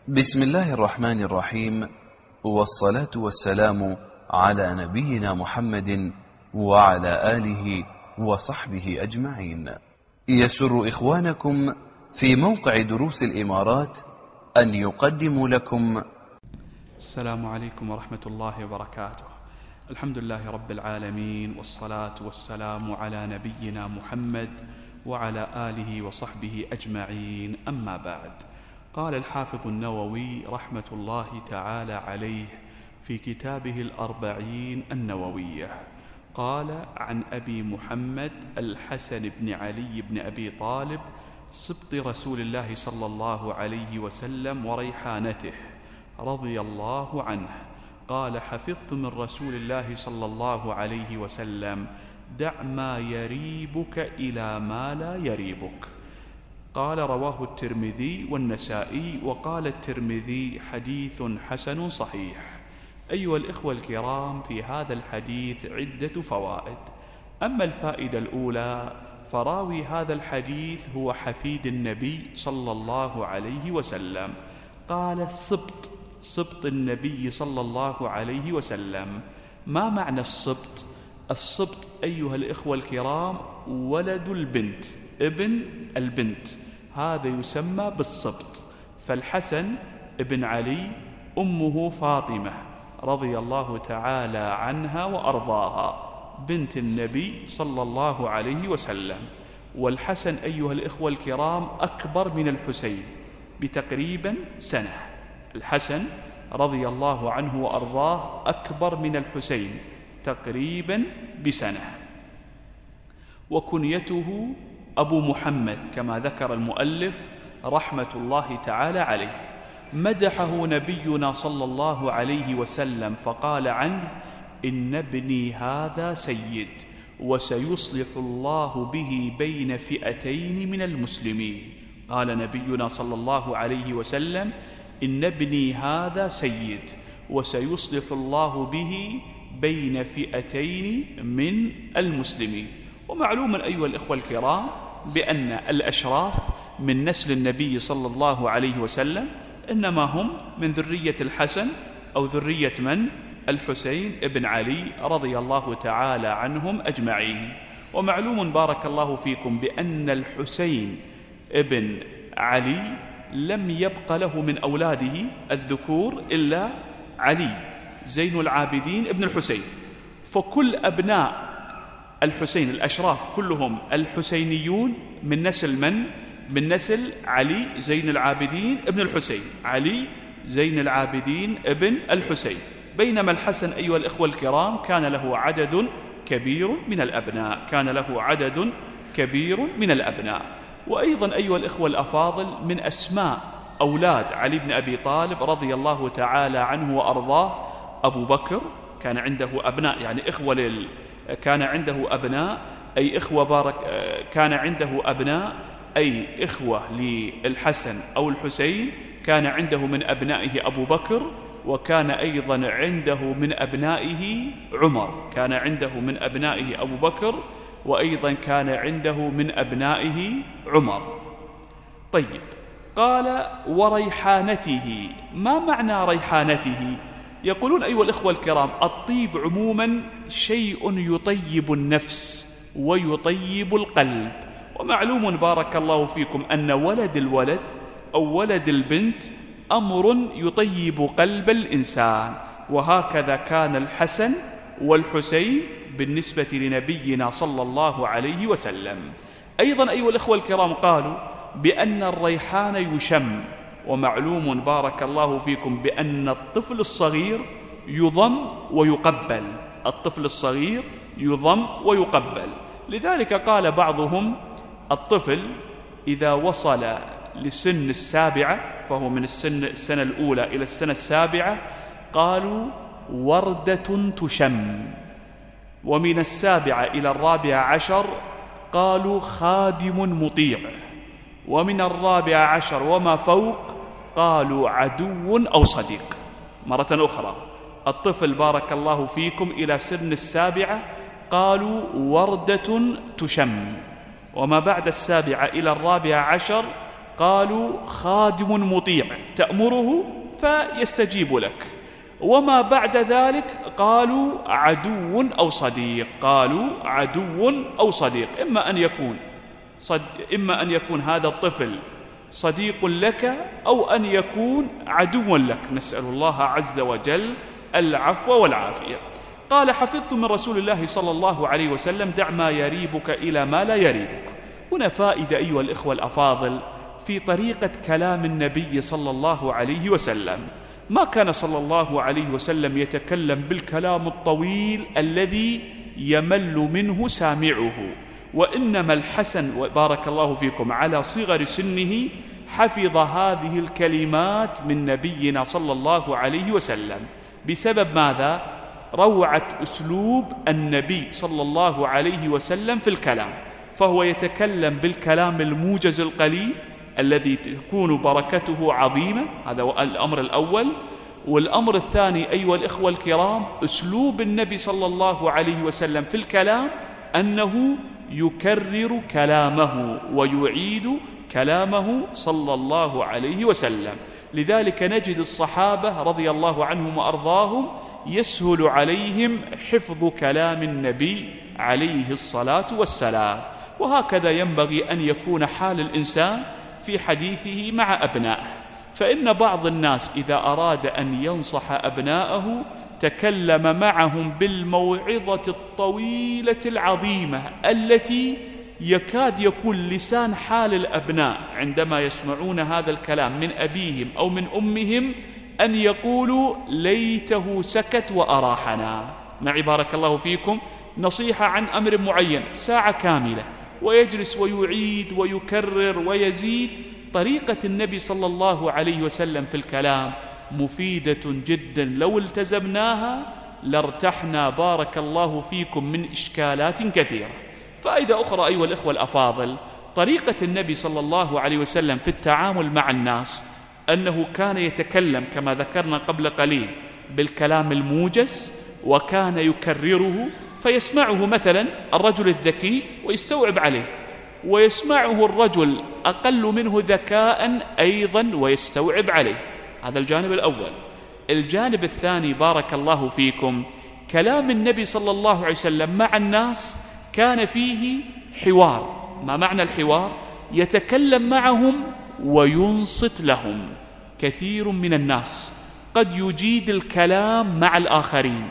بسم الله الرحمن الرحيم، والصلاة والسلام على نبينا محمد وعلى آله وصحبه أجمعين. يسر إخوانكم في موقع دروس الإمارات أن يقدموا لكم السلام عليكم ورحمة الله وبركاته. الحمد لله رب العالمين، والصلاة والسلام على نبينا محمد وعلى آله وصحبه أجمعين، أما بعد. قال الحافظ النووي رحمة الله تعالى عليه في كتابه الأربعين النووية، قال: عن أبي محمد الحسن بن علي بن أبي طالب سبط رسول الله صلى الله عليه وسلم وريحانته رضي الله عنه قال: حفظت من رسول الله صلى الله عليه وسلم: دع ما يريبك إلى ما لا يريبك. قال: رواه الترمذي والنسائي. وقال الترمذي: حديث حسن صحيح. أيها الإخوة الكرام، في هذا الحديث عدة فوائد. أما الفائدة الأولى، فراوي هذا الحديث هو حفيد النبي صلى الله عليه وسلم. قال: سبط النبي صلى الله عليه وسلم. ما معنى السبط؟ السبط أيها الإخوة الكرام ولد البنت، ابن البنت، هذا يسمى بالسبط. فالحسن ابن علي أمه فاطمة رضي الله تعالى عنها وأرضاها، بنت النبي صلى الله عليه وسلم. والحسن أيها الإخوة الكرام أكبر من الحسين بتقريبا سنة. الحسن رضي الله عنه وأرضاه أكبر من الحسين تقريبا بسنة. وكنيته أبو محمد كما ذكر المؤلف رحمة الله تعالى عليه. مدحه نبينا صلى الله عليه وسلم فقال عنه: إن ابني هذا سيد، وسيصلح الله به بين فئتين من المسلمين. قال نبينا صلى الله عليه وسلم: إن ابني هذا سيد، وسيصلح الله به بين فئتين من المسلمين. ومعلوم أيها الإخوة الكرام بأن الأشراف من نسل النبي صلى الله عليه وسلم إنما هم من ذرية الحسن أو ذرية من؟ الحسين ابن علي رضي الله تعالى عنهم أجمعين. ومعلوم بارك الله فيكم بأن الحسين ابن علي لم يبق له من أولاده الذكور إلا علي زين العابدين ابن الحسين. فكل أبناء الحسين الأشراف كلهم الحسينيون من نسل من؟ من نسل علي زين العابدين ابن الحسين، علي زين العابدين ابن الحسين. بينما الحسن أيها الإخوة الكرام كان له عدد كبير من الأبناء، كان له عدد كبير من الأبناء. وأيضا أيها الإخوة الأفاضل، من أسماء أولاد علي بن أبي طالب رضي الله تعالى عنه وأرضاه أبو بكر، كان عنده أبناء، يعني إخوة كان عنده أبناء أي إخوة كان عنده أبناء أي إخوة للحسن أو الحسين، كان عنده من أبنائه أبو بكر، وكان أيضا عنده من أبنائه عمر، كان عنده من أبنائه أبو بكر، وأيضا كان عنده من أبنائه عمر. طيب، قال: وريحانته. ما معنى ريحانته؟ يقولون أيها الإخوة الكرام الطيب عموما شيء يطيب النفس ويطيب القلب. ومعلوم بارك الله فيكم أن ولد الولد أو ولد البنت أمر يطيب قلب الإنسان، وهكذا كان الحسن والحسين بالنسبة لنبينا صلى الله عليه وسلم. أيضا أيها الإخوة الكرام قالوا بأن الريحان يشم. ومعلوم بارك الله فيكم بأن الطفل الصغير يضم ويقبل، الطفل الصغير يضم ويقبل. لذلك قال بعضهم: الطفل إذا وصل لسن السابعة، فهو من السنة الأولى إلى السنة السابعة، قالوا وردة تشم. ومن السابعة إلى الرابعة عشر قالوا خادم مطيع. ومن الرابعة عشر وما فوق قالوا عدو أو صديق. مرة أخرى، الطفل بارك الله فيكم إلى سن السابعة قالوا وردة تشم، وما بعد السابعة إلى الرابعة عشر قالوا خادم مطيع تأمره فيستجيب لك، وما بعد ذلك قالوا عدو أو صديق. قالوا عدو أو صديق، إما أن يكون هذا الطفل صديق لك أو أن يكون عدو لك، نسأل الله عز وجل العفو والعافية. قال حفظت من رسول الله صلى الله عليه وسلم دع ما يريبك إلى ما لا يريبك. هنا فائدة أيها الإخوة الأفاضل في طريقة كلام النبي صلى الله عليه وسلم. ما كان صلى الله عليه وسلم يتكلم بالكلام الطويل الذي يمل منه سامعه، وإنما الحسن وبارك الله فيكم على صغر سنه حفظ هذه الكلمات من نبينا صلى الله عليه وسلم بسبب ماذا؟ روعة أسلوب النبي صلى الله عليه وسلم في الكلام، فهو يتكلم بالكلام الموجز القليل الذي تكون بركته عظيمة. هذا الأمر الأول. والأمر الثاني أيها الإخوة الكرام، أسلوب النبي صلى الله عليه وسلم في الكلام أنه يكرر كلامه ويعيد كلامه صلى الله عليه وسلم. لذلك نجد الصحابة رضي الله عنهم وأرضاهم يسهل عليهم حفظ كلام النبي عليه الصلاة والسلام. وهكذا ينبغي أن يكون حال الإنسان في حديثه مع أبنائه، فإن بعض الناس إذا أراد أن ينصح أبنائه تكلم معهم بالموعظة الطويلة العظيمة التي يكاد يكون لسان حال الأبناء عندما يسمعون هذا الكلام من أبيهم أو من أمهم أن يقولوا ليته سكت وأراحنا. معي بارك الله فيكم نصيحة عن أمر معين ساعة كاملة ويجلس ويعيد ويكرر ويزيد. طريقة النبي صلى الله عليه وسلم في الكلام مفيدة جدا، لو التزمناها لارتحنا بارك الله فيكم من إشكالات كثيرة. فائدة أخرى أيها الإخوة الأفاضل، طريقة النبي صلى الله عليه وسلم في التعامل مع الناس أنه كان يتكلم كما ذكرنا قبل قليل بالكلام الموجز، وكان يكرره فيسمعه مثلا الرجل الذكي ويستوعب عليه، ويسمعه الرجل أقل منه ذكاء أيضا ويستوعب عليه. هذا الجانب الأول. الجانب الثاني بارك الله فيكم، كلام النبي صلى الله عليه وسلم مع الناس كان فيه حوار. ما معنى الحوار؟ يتكلم معهم وينصت لهم. كثير من الناس قد يجيد الكلام مع الآخرين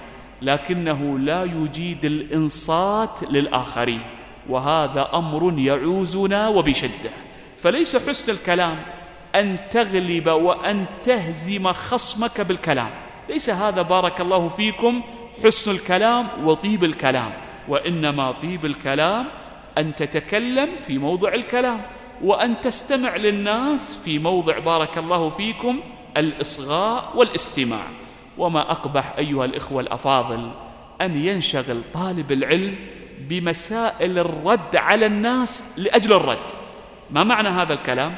لكنه لا يجيد الإنصات للآخرين، وهذا أمر يعوزنا وبشدة. فليس حسن الكلام أن تغلب وأن تهزم خصمك بالكلام، ليس هذا بارك الله فيكم حسن الكلام وطيب الكلام، وإنما طيب الكلام أن تتكلم في موضع الكلام، وأن تستمع للناس في موضع بارك الله فيكم الإصغاء والاستماع. وما أقبح أيها الإخوة الأفاضل أن ينشغل طالب العلم بمسائل الرد على الناس لأجل الرد. ما معنى هذا الكلام؟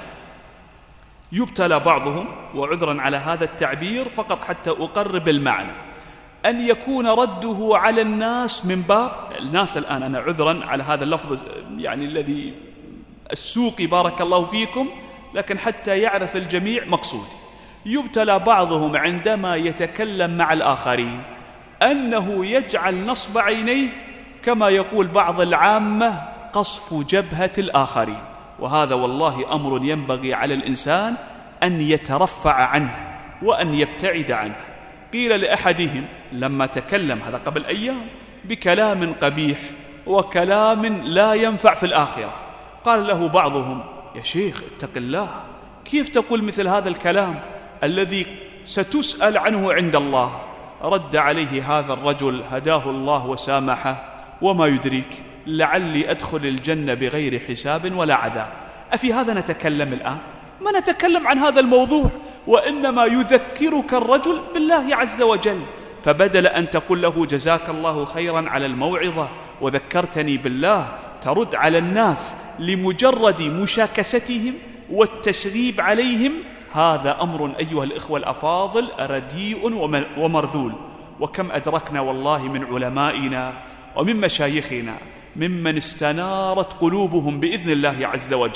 يبتلى بعضهم، وعذرا على هذا التعبير فقط حتى أقرب المعنى، أن يكون رده على الناس من باب الناس الآن، أنا عذرا على هذا اللفظ يعني الذي السوقي بارك الله فيكم، لكن حتى يعرف الجميع مقصود. يبتلى بعضهم عندما يتكلم مع الآخرين أنه يجعل نصب عينيه كما يقول بعض العامة قصف جبهة الآخرين، وهذا والله أمر ينبغي على الإنسان أن يترفع عنه وأن يبتعد عنه. قيل لأحدهم لما تكلم هذا قبل أيام بكلام قبيح وكلام لا ينفع في الآخرة، قال له بعضهم يا شيخ اتق الله، كيف تقول مثل هذا الكلام الذي ستسأل عنه عند الله؟ رد عليه هذا الرجل هداه الله وسامحه، وما يدريك لعلي أدخل الجنة بغير حساب ولا عذاب. أفي هذا نتكلم الآن؟ ما نتكلم عن هذا الموضوع، وإنما يذكرك الرجل بالله عز وجل. فبدل أن تقول له جزاك الله خيرا على الموعظة وذكرتني بالله، ترد على الناس لمجرد مشاكستهم والتشغيب عليهم. هذا أمر أيها الإخوة الأفاضل رديء ومرذول. وكم أدركنا والله من علمائنا ومن مشايخنا ممن استنارت قلوبهم بإذن الله عز وجل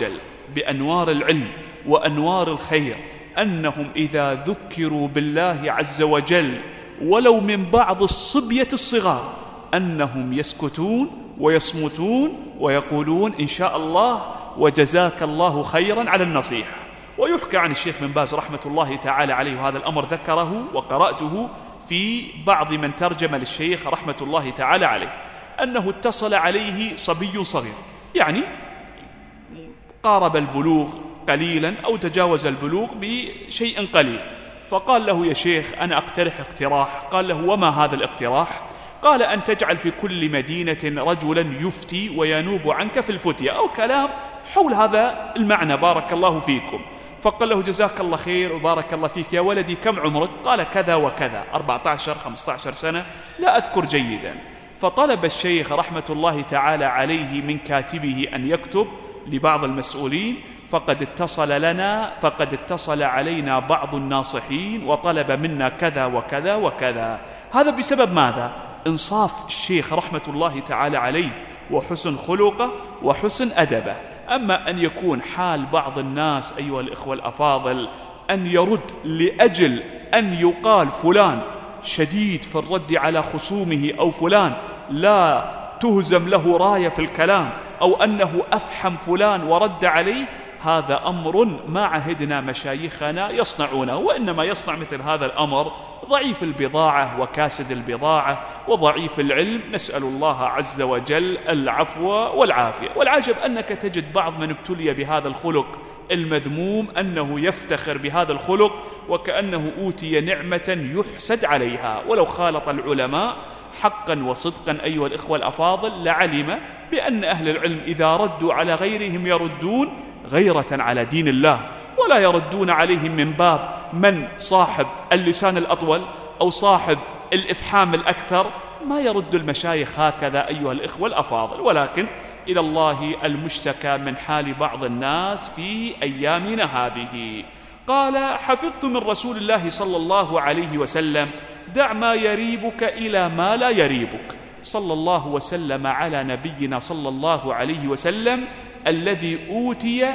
بأنوار العلم وأنوار الخير أنهم إذا ذكروا بالله عز وجل ولو من بعض الصبية الصغار أنهم يسكتون ويصمتون ويقولون إن شاء الله وجزاك الله خيرا على النصيحة. ويحكى عن الشيخ بن باز رحمة الله تعالى عليه، وهذا الأمر ذكره وقرأته في بعض من ترجم للشيخ رحمة الله تعالى عليه، أنه اتصل عليه صبي صغير، يعني قارب البلوغ قليلا أو تجاوز البلوغ بشيء قليل، فقال له يا شيخ أنا أقترح اقتراح. قال له وما هذا الاقتراح؟ قال أن تجعل في كل مدينة رجلا يفتي وينوب عنك في الفتية، أو كلام حول هذا المعنى بارك الله فيكم. فقال له جزاك الله خير وبارك الله فيك يا ولدي، كم عمرك؟ قال كذا وكذا، 14 15 سنة لا أذكر جيدا. فطلب الشيخ رحمة الله تعالى عليه من كاتبه أن يكتب لبعض المسؤولين، فقد اتصل علينا بعض الناصحين وطلب منا كذا وكذا وكذا. هذا بسبب ماذا؟ انصاف الشيخ رحمة الله تعالى عليه وحسن خلقه وحسن أدبه. أما أن يكون حال بعض الناس أيها الإخوة الأفاضل أن يرد لأجل أن يقال فلان شديد في الرد على خصومه، أو فلان لا تهزم له راية في الكلام، أو أنه أفحم فلان ورد عليه، هذا أمر ما عهدنا مشايخنا يصنعونه، وإنما يصنع مثل هذا الأمر ضعيف البضاعة وكاسد البضاعة وضعيف العلم. نسأل الله عز وجل العفو والعافية. والعجب أنك تجد بعض من ابتلي بهذا الخلق المذموم أنه يفتخر بهذا الخلق وكأنه أوتي نعمة يحسد عليها. ولو خالط العلماء حقا وصدقا أيها الإخوة الأفاضل لعلم بأن أهل العلم إذا ردوا على غيرهم يردون غيرة على دين الله، ولا يردون عليهم من باب من صاحب اللسان الأطول أو صاحب الإفحام الأكثر. ما يرد المشايخ هكذا أيها الإخوة الأفاضل، ولكن إلى الله المشتكى من حال بعض الناس في أيامنا هذه. قال حفظت من رسول الله صلى الله عليه وسلم دع ما يريبك إلى ما لا يريبك، صلى الله وسلم على نبينا صلى الله عليه وسلم الذي أوتي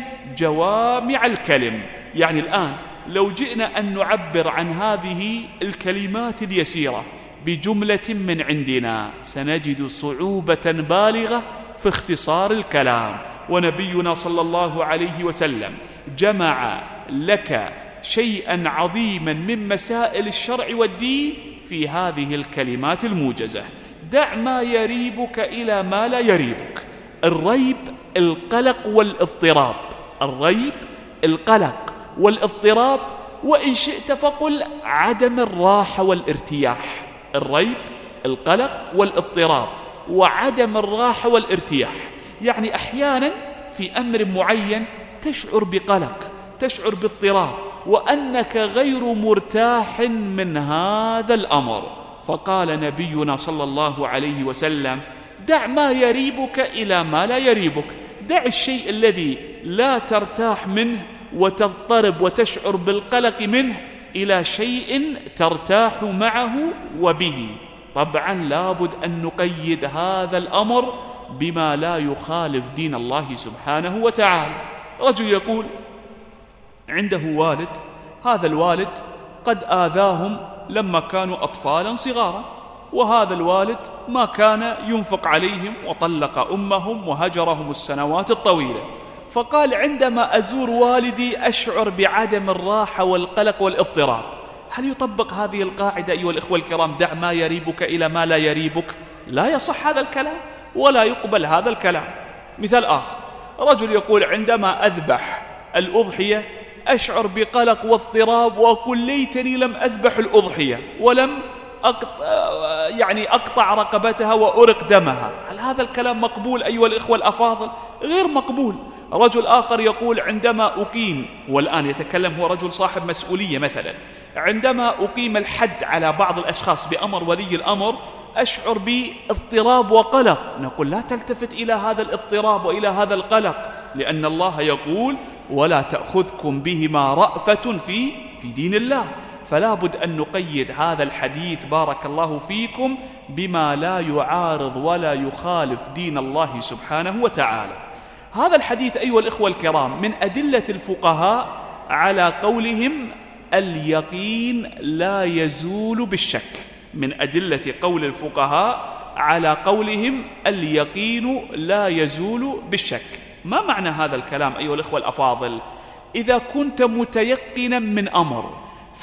جوامع الكلم. يعني الآن لو جئنا أن نعبر عن هذه الكلمات اليسيرة بجملة من عندنا سنجد صعوبة بالغة في اختصار الكلام، ونبينا صلى الله عليه وسلم جمع لك شيئا عظيما من مسائل الشرع والدين في هذه الكلمات الموجزة. دع ما يريبك إلى ما لا يريبك. الريب القلق والاضطراب، الريب القلق والاضطراب، وإن شئت فقل عدم الراحة والارتياح. الريب القلق والاضطراب وعدم الراحة والارتياح، يعني أحيانا في أمر معين تشعر بقلق، تشعر باضطراب، وأنك غير مرتاح من هذا الأمر. فقال نبينا صلى الله عليه وسلم دع ما يريبك إلى ما لا يريبك. دع الشيء الذي لا ترتاح منه وتضطرب وتشعر بالقلق منه إلى شيء ترتاح معه وبه. طبعا لابد أن نقيد هذا الأمر بما لا يخالف دين الله سبحانه وتعالى. رجل يقول عنده والد، هذا الوالد قد آذاهم لما كانوا أطفالا صغارا، وهذا الوالد ما كان ينفق عليهم وطلق أمهم وهجرهم السنوات الطويلة. فقال عندما أزور والدي أشعر بعدم الراحة والقلق والاضطراب. هل يطبق هذه القاعدة أيها الإخوة الكرام؟ دع ما يريبك إلى ما لا يريبك. لا يصح هذا الكلام ولا يقبل هذا الكلام. مثال آخر، رجل يقول عندما أذبح الأضحية أشعر بقلق واضطراب وأقول ليتني لم أذبح الأضحية ولم أقطع رقبتها وأرق دمها. هل هذا الكلام مقبول أيها الإخوة الأفاضل؟ غير مقبول. رجل آخر يقول عندما أقيم، والآن يتكلم هو رجل صاحب مسؤولية مثلا، عندما أقيم الحد على بعض الأشخاص بأمر ولي الأمر أشعر باضطراب وقلق. نقول لا تلتفت إلى هذا الاضطراب وإلى هذا القلق، لأن الله يقول ولا تأخذكم بهما رأفة في دين الله. فلا بد أن نقيد هذا الحديث بارك الله فيكم بما لا يعارض ولا يخالف دين الله سبحانه وتعالى. هذا الحديث أيها الإخوة الكرام من أدلة الفقهاء على قولهم اليقين لا يزول بالشك، من أدلة قول الفقهاء على قولهم اليقين لا يزول بالشك. ما معنى هذا الكلام أيها الإخوة الأفاضل؟ إذا كنت متيقنا من أمر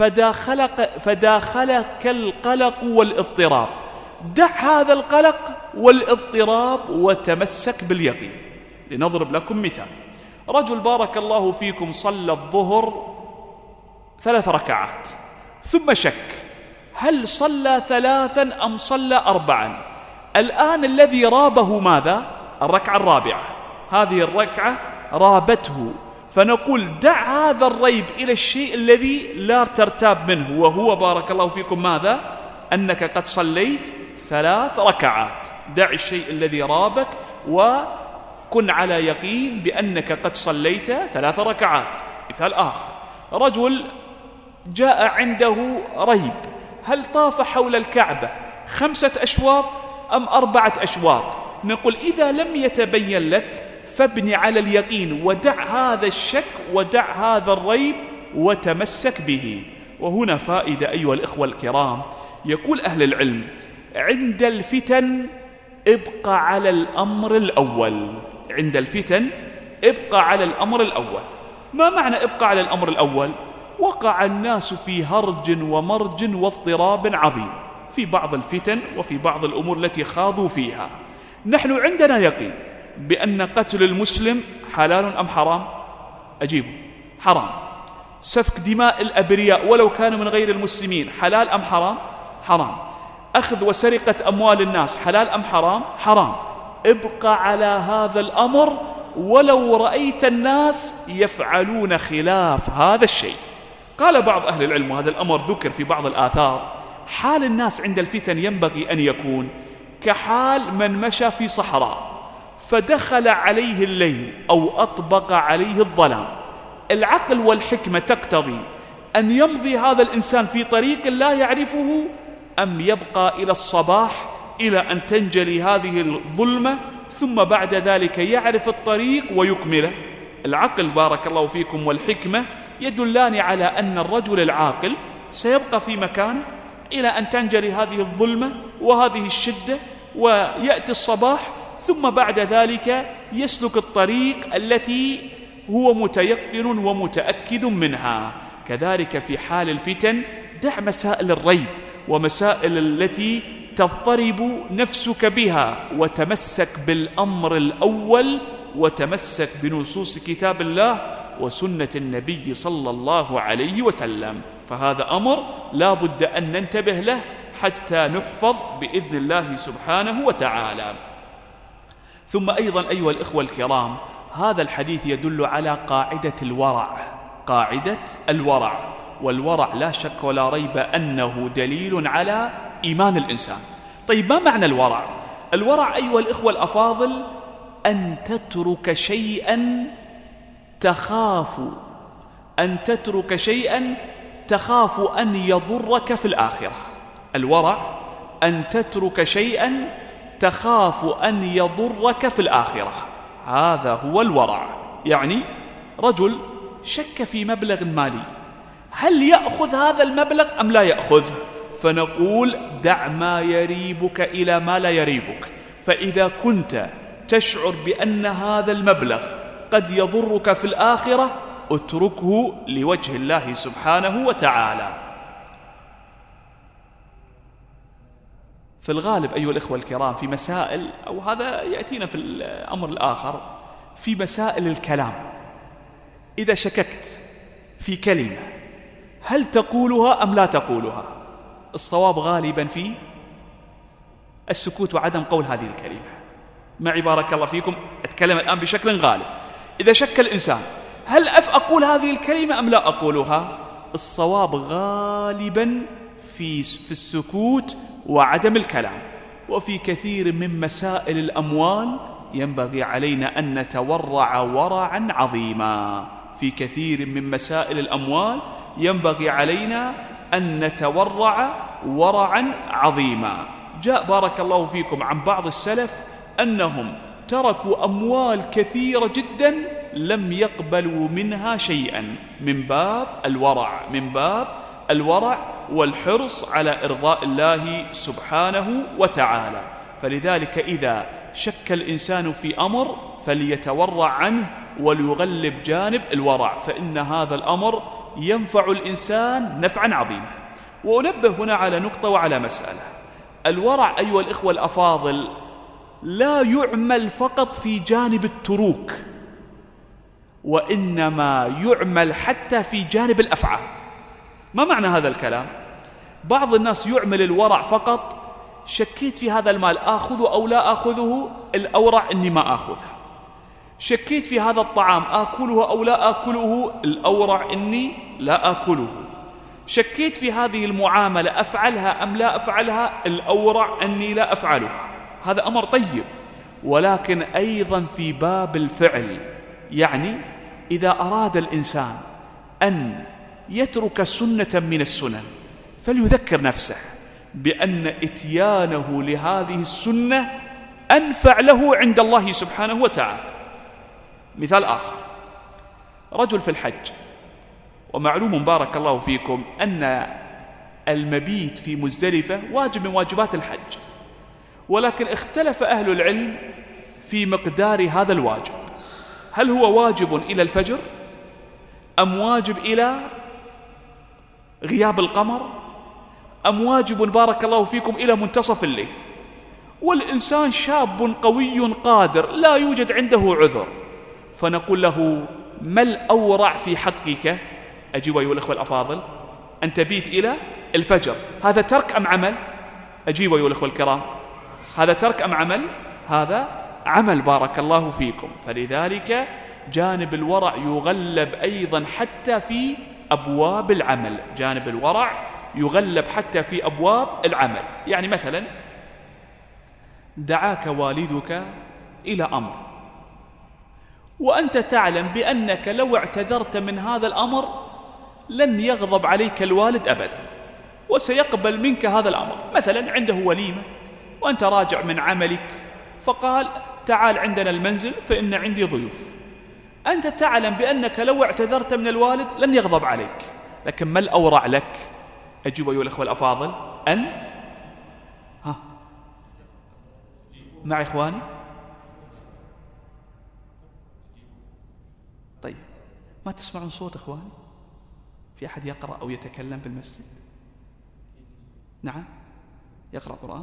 فداخلك القلق والاضطراب، دع هذا القلق والاضطراب وتمسك باليقين. لنضرب لكم مثال: رجل بارك الله فيكم صلى الظهر 3 ركعات ثم شك هل صلى 3 أم صلى 4. الآن الذي رابه ماذا؟ الركعة الرابعة، هذه الركعة رابته، فنقول دع هذا الريب إلى الشيء الذي لا ترتاب منه، وهو بارك الله فيكم ماذا؟ أنك قد صليت 3 ركعات. دع الشيء الذي رابك وكن على يقين بأنك قد صليت 3 ركعات. مثال آخر: رجل جاء عنده ريب هل طاف حول الكعبة 5 أشواط أم 4 أشواط. نقول إذا لم يتبين لك فابني على اليقين ودع هذا الشك ودع هذا الريب وتمسك به. وهنا فائدة أيها الإخوة الكرام، يقول أهل العلم: عند الفتن ابقى على الأمر الأول. عند الفتن ابقى على الأمر الأول. ما معنى ابقى على الأمر الأول؟ وقع الناس في هرج ومرج واضطراب عظيم في بعض الفتن وفي بعض الأمور التي خاضوا فيها. نحن عندنا يقين بأن قتل المسلم حلال أم حرام؟ أجيبوا: حرام. سفك دماء الأبرياء ولو كانوا من غير المسلمين حلال أم حرام؟ حرام. أخذ وسرقة أموال الناس حلال أم حرام؟ حرام. ابقى على هذا الأمر ولو رأيت الناس يفعلون خلاف هذا الشيء. قال بعض أهل العلم، وهذا الأمر ذكر في بعض الآثار: حال الناس عند الفتن ينبغي أن يكون كحال من مشى في صحراء فدخل عليه الليل أو أطبق عليه الظلام. العقل والحكمة تقتضي أن يمضي هذا الإنسان في طريق لا يعرفه أم يبقى إلى الصباح إلى أن تنجلي هذه الظلمة ثم بعد ذلك يعرف الطريق ويكمله. العقل بارك الله فيكم والحكمة يدلان على أن الرجل العاقل سيبقى في مكانه إلى أن تنجلي هذه الظلمة وهذه الشدة ويأتي الصباح، ثم بعد ذلك يسلك الطريق التي هو متيقن ومتأكد منها. كذلك في حال الفتن دع مسائل الريب ومسائل التي تضطرب نفسك بها وتمسك بالأمر الأول وتمسك بنصوص كتاب الله وسنة النبي صلى الله عليه وسلم. فهذا أمر لا بد أن ننتبه له حتى نحفظ بإذن الله سبحانه وتعالى. ثم أيضا أيها الإخوة الكرام، هذا الحديث يدل على قاعدة الورع، قاعدة الورع. والورع لا شك ولا ريب أنه دليل على إيمان الإنسان. طيب ما معنى الورع؟ الورع أيها الإخوة الأفاضل أن تترك شيئا تخاف أن يضرك في الآخرة. الورع أن تترك شيئا تخاف أن يضرك في الآخرة، هذا هو الورع. يعني رجل شك في مبلغ مالي، هل يأخذ هذا المبلغ أم لا يأخذه؟ فنقول دع ما يريبك إلى ما لا يريبك. فإذا كنت تشعر بأن هذا المبلغ قد يضرك في الآخرة اتركه لوجه الله سبحانه وتعالى. في الغالب أيها الإخوة الكرام في مسائل، أو هذا يأتينا في الأمر الآخر، في مسائل الكلام، إذا شككت في كلمة هل تقولها أم لا تقولها؟ الصواب غالبا في السكوت وعدم قول هذه الكلمة. معي بارك الله فيكم، أتكلم الآن بشكل غالب. إذا شك الإنسان هل أقول هذه الكلمة أم لا أقولها؟ الصواب غالبا في السكوت وعدم الكلام. وفي كثير من مسائل الأموال ينبغي علينا أن نتورع ورعا عظيما. في كثير من مسائل الأموال ينبغي علينا أن نتورع ورعا عظيما. جاء بارك الله فيكم عن بعض السلف أنهم تركوا أموال كثيرة جدا لم يقبلوا منها شيئا، من باب الورع والحرص على إرضاء الله سبحانه وتعالى. فلذلك إذا شك الإنسان في أمر فليتورع عنه وليغلب جانب الورع، فإن هذا الأمر ينفع الإنسان نفعا عظيما. وأنبه هنا على نقطة وعلى مسألة: الورع أيها الإخوة الأفاضل لا يعمل فقط في جانب التروك، وإنما يعمل حتى في جانب الأفعال. ما معنى هذا الكلام؟ بعض الناس يعمل الورع فقط، شكيت في هذا المال آخذه أو لا آخذه، الأورع إني ما آخذه. شكيت في هذا الطعام آكله أو لا آكله، الأورع إني لا آكله. شكيت في هذه المعاملة أفعلها أم لا أفعلها، الأورع أني لا أفعلها. هذا أمر طيب، ولكن أيضا في باب الفعل، يعني إذا أراد الإنسان أن يترك سنة من السنن فليذكر نفسه بأن إتيانه لهذه السنة أنفع له عند الله سبحانه وتعالى. مثال آخر: رجل في الحج، ومعلوم بارك الله فيكم أن المبيت في مزدلفة واجب من واجبات الحج، ولكن اختلف أهل العلم في مقدار هذا الواجب، هل هو واجب إلى الفجر أم واجب إلى غياب القمر أم واجب بارك الله فيكم إلى منتصف الليل. والإنسان شاب قوي قادر لا يوجد عنده عذر، فنقول له: ما الأورع في حقك؟ أجيب أيها الأخوة الأفاضل: أن تبيت إلى الفجر. هذا ترك أم عمل؟ أجيب أيها الأخوة الكرام: هذا ترك أم عمل؟ هذا عمل بارك الله فيكم. فلذلك جانب الورع يغلب أيضا حتى في أبواب العمل، جانب الورع يغلب حتى في أبواب العمل. يعني مثلا دعاك والدك إلى أمر، وأنت تعلم بأنك لو اعتذرت من هذا الأمر لن يغضب عليك الوالد أبدا، وسيقبل منك هذا الأمر. مثلا عنده وليمة وأنت راجع من عملك فقال: تعال عندنا المنزل فإن عندي ضيوف. أنت تعلم بأنك لو اعتذرت من الوالد لن يغضب عليك، لكن ما الأورع لك؟ أجيب أيها الأخوة الأفاضل: أن مع إخواني. طيب، ما تسمعون صوت إخواني؟ في أحد يقرأ أو يتكلم في المسجد؟ نعم، يقرأ قرآن؟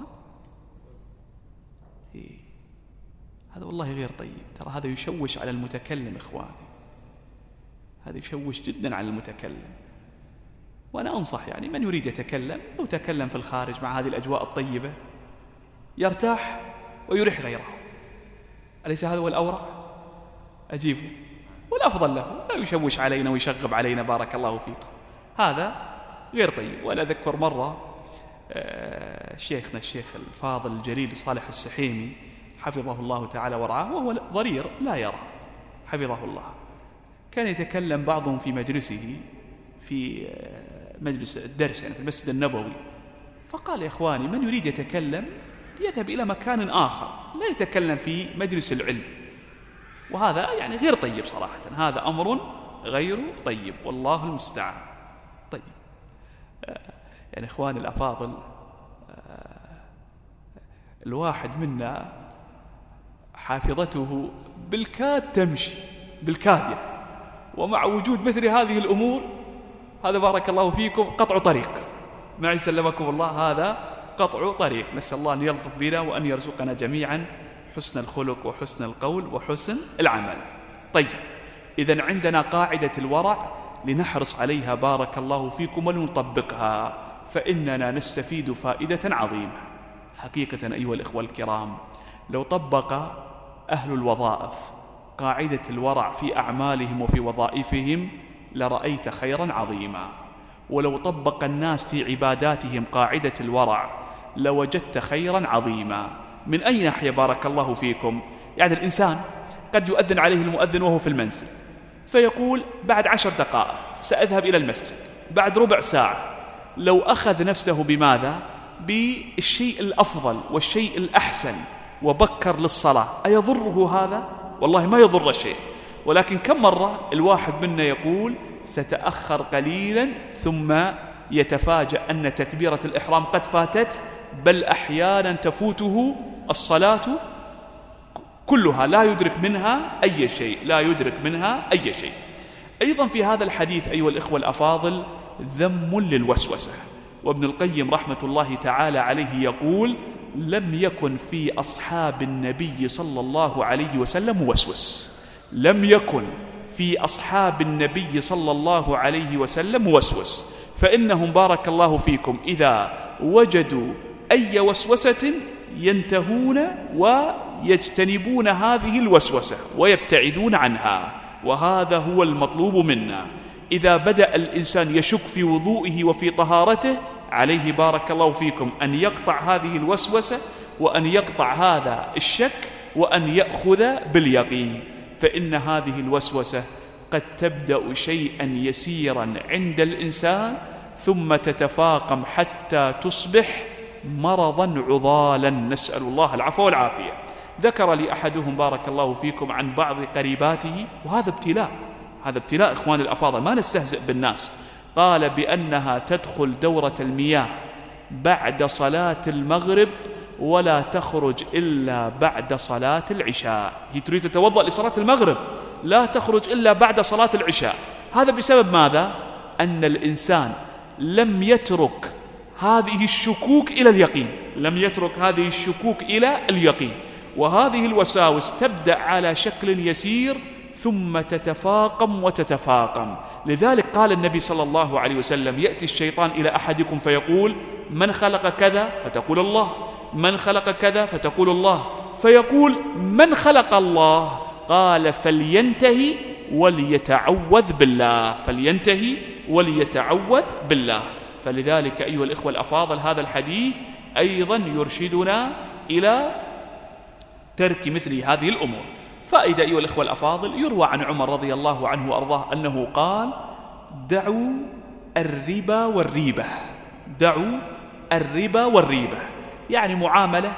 هذا والله غير طيب، ترى هذا يشوش على المتكلم إخواني، هذا يشوش جدا على المتكلم. وأنا أنصح يعني من يريد يتكلم لو تكلم في الخارج مع هذه الأجواء الطيبة يرتاح ويريح غيره، أليس هذا هو الأورع؟ أجيبه، والأفضل له لا يشوش علينا ويشغب علينا بارك الله فيكم، هذا غير طيب. وأنا أذكر مرة شيخنا الشيخ الفاضل الجليل صالح السحيمي حفظه الله تعالى ورعاه، وهو ضرير لا يرى حفظه الله، كان يتكلم بعضهم في مجلسه في مجلس الدرس يعني في المسجد النبوي، فقال: يا إخواني من يريد يتكلم يذهب إلى مكان آخر، لا يتكلم في مجلس العلم. وهذا يعني غير طيب صراحة، هذا أمر غير طيب والله المستعان. طيب يعني إخواني الأفاضل، الواحد منا حافظته بالكاد تمشي بالكاد يعني، ومع وجود مثل هذه الأمور هذا بارك الله فيكم قطع طريق، معي سلمكم الله، هذا قطع طريق. نسأل الله أن يلطف بنا وأن يرزقنا جميعا حسن الخلق وحسن القول وحسن العمل. طيب، إذن عندنا قاعدة الورع لنحرص عليها بارك الله فيكم ولنطبقها، فإننا نستفيد فائدة عظيمة. حقيقة أيها الإخوة الكرام، لو طبق أهل الوظائف قاعدة الورع في أعمالهم وفي وظائفهم لرأيت خيرا عظيما، ولو طبق الناس في عباداتهم قاعدة الورع لوجدت خيرا عظيما. من أي ناحية بارك الله فيكم؟ يعني الإنسان قد يؤذن عليه المؤذن وهو في المنزل فيقول: بعد 10 دقائق سأذهب إلى المسجد، بعد ربع ساعة. لو أخذ نفسه بماذا؟ بالشيء الأفضل والشيء الأحسن، وبكر للصلاة أيضره هذا؟ والله ما يضر شيء، ولكن كم مرة الواحد منا يقول ستأخر قليلا ثم يتفاجأ أن تكبيرة الإحرام قد فاتت، بل أحيانا تفوته الصلاة كلها لا يدرك منها أي شيء، لا يدرك منها أي شيء. أيضا في هذا الحديث أيها الإخوة الأفاضل ذم للوسوسة، وابن القيم رحمة الله تعالى عليه يقول لم يكن في أصحاب النبي صلى الله عليه وسلم موسوس، لم يكن في أصحاب النبي صلى الله عليه وسلم موسوس، فإنهم بارك الله فيكم إذا وجدوا أي وسوسة ينتهون ويجتنبون هذه الوسوسة ويبتعدون عنها، وهذا هو المطلوب منا. إذا بدأ الإنسان يشك في وضوئه وفي طهارته عليه بارك الله فيكم أن يقطع هذه الوسوسة، وأن يقطع هذا الشك، وأن يأخذ باليقين، فإن هذه الوسوسة قد تبدأ شيئا يسيرا عند الإنسان ثم تتفاقم حتى تصبح مرضا عضالا، نسأل الله العفو والعافية. ذكر لي أحدهم بارك الله فيكم عن بعض قريباته، وهذا ابتلاء، هذا ابتلاء إخواني الأفاضل، ما نستهزئ بالناس. قال بأنها تدخل دورة المياه بعد صلاة المغرب ولا تخرج إلا بعد صلاة العشاء، هي تريد تتوضأ لصلاة المغرب لا تخرج إلا بعد صلاة العشاء. هذا بسبب ماذا؟ أن الإنسان لم يترك هذه الشكوك إلى اليقين، لم يترك هذه الشكوك إلى اليقين، وهذه الوساوس تبدأ على شكل يسير ثم تتفاقم وتتفاقم. لذلك قال النبي صلى الله عليه وسلم يأتي الشيطان إلى أحدكم فيقول من خلق كذا؟ فتقول الله. من خلق كذا؟ فتقول الله. فيقول من خلق الله؟ قال فلينتهي وليتعوذ بالله، فلينتهي وليتعوذ بالله. فلذلك أيها الإخوة الأفاضل هذا الحديث أيضا يرشدنا إلى ترك مثل هذه الأمور. فإذا أيها الإخوة الأفاضل يروى عن عمر رضي الله عنه وأرضاه أنه قال دعوا الربا والريبة، دعوا الربا والريبة، يعني معاملة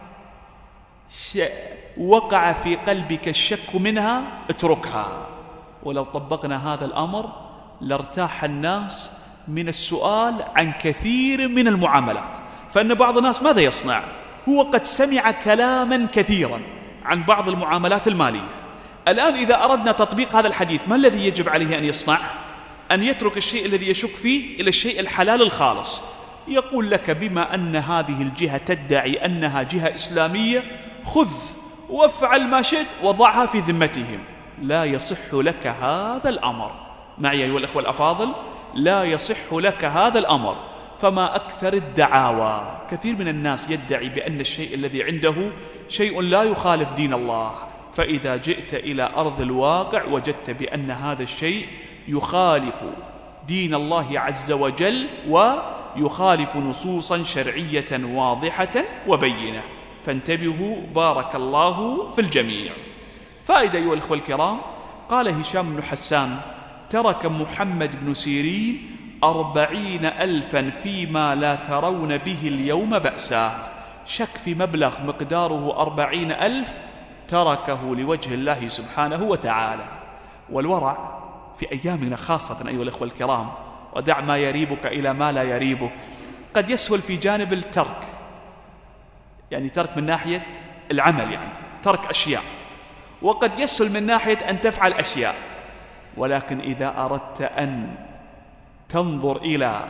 وقع في قلبك الشك منها اتركها. ولو طبقنا هذا الأمر لارتاح الناس من السؤال عن كثير من المعاملات. فإن بعض الناس ماذا يصنع؟ هو قد سمع كلاما كثيرا عن بعض المعاملات المالية. الآن إذا أردنا تطبيق هذا الحديث ما الذي يجب عليه أن يصنع؟ أن يترك الشيء الذي يشك فيه إلى الشيء الحلال الخالص. يقول لك بما أن هذه الجهة تدعي أنها جهة إسلامية خذ وافعل ما شئت وضعها في ذمتهم. لا يصح لك هذا الأمر، معي أيها الأخوة الأفاضل، لا يصح لك هذا الأمر. فما أكثر الدعاوى، كثير من الناس يدعي بأن الشيء الذي عنده شيء لا يخالف دين الله، فإذا جئت إلى أرض الواقع وجدت بأن هذا الشيء يخالف دين الله عز وجل ويخالف نصوصا شرعية واضحة وبينة. فانتبهوا بارك الله في الجميع. فائدة أيها الأخوة الكرام، قال هشام بن حسان ترك محمد بن سيرين 40,000 فيما لا ترون به اليوم بأسا. شك في مبلغ مقداره 40,000 تركه لوجه الله سبحانه وتعالى. والورع في أيامنا خاصة أيها الأخوة الكرام، ودع ما يريبك إلى ما لا يريبك، قد يسهل في جانب الترك، يعني ترك من ناحية العمل، يعني ترك أشياء، وقد يسهل من ناحية أن تفعل أشياء. ولكن إذا أردت أن تنظر إلى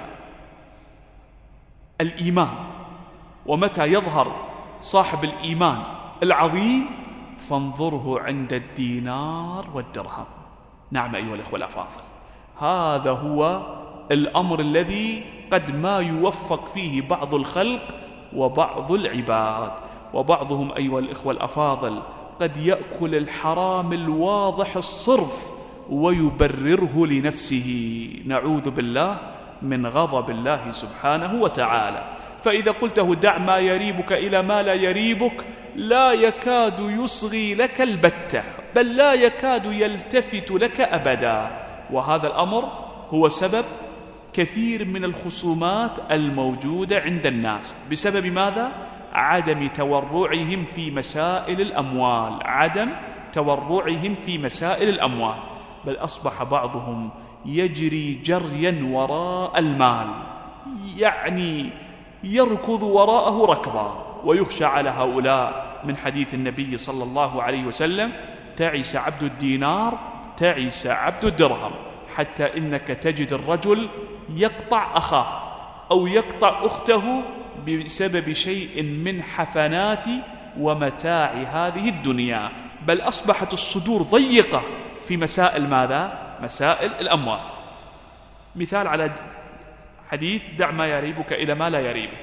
الإيمان ومتى يظهر صاحب الإيمان العظيم فانظره عند الدينار والدرهم. نعم أيها الأخوة الأفاضل، هذا هو الأمر الذي قد ما يوفق فيه بعض الخلق وبعض العباد. وبعضهم أيها الأخوة الأفاضل قد يأكل الحرام الواضح الصرف ويبرره لنفسه، نعوذ بالله من غضب الله سبحانه وتعالى. فإذا قلته دع ما يريبك إلى ما لا يريبك لا يكاد يصغي لك البتة، بل لا يكاد يلتفت لك أبدا. وهذا الأمر هو سبب كثير من الخصومات الموجودة عند الناس. بسبب ماذا؟ عدم تورعهم في مسائل الأموال، عدم تورعهم في مسائل الأموال، بل أصبح بعضهم يجري جريا وراء المال، يعني يركض وراءه ركضا. ويخشى على هؤلاء من حديث النبي صلى الله عليه وسلم: تعس عبد الدينار، تعس عبد الدرهم. حتى إنك تجد الرجل يقطع أخاه أو يقطع أخته بسبب شيء من حفنات ومتاع هذه الدنيا، بل أصبحت الصدور ضيقة في مسائل ماذا؟ مسائل الأموال. مثال على حديث: دع ما يريبك إلى ما لا يريبك.